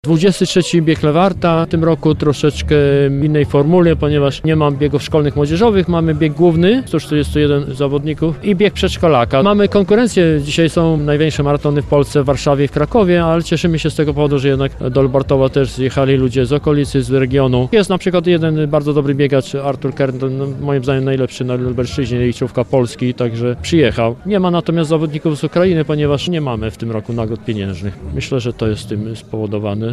23 bieg Lewarta, w tym roku troszeczkę w innej formule, ponieważ nie mam biegów szkolnych młodzieżowych, mamy bieg główny, 141 zawodników i bieg przedszkolaka. Mamy konkurencję, dzisiaj są największe maratony w Polsce, w Warszawie i w Krakowie, ale cieszymy się z tego powodu, że jednak do Lubartowa też zjechali ludzie z okolicy, z regionu. Jest na przykład jeden bardzo dobry biegacz, Artur Kern, moim zdaniem najlepszy na Lubelszczyźnie, liczówka Polski, także przyjechał. Nie ma natomiast zawodników z Ukrainy, ponieważ nie mamy w tym roku nagród pieniężnych. Myślę, że to jest tym spowodowane.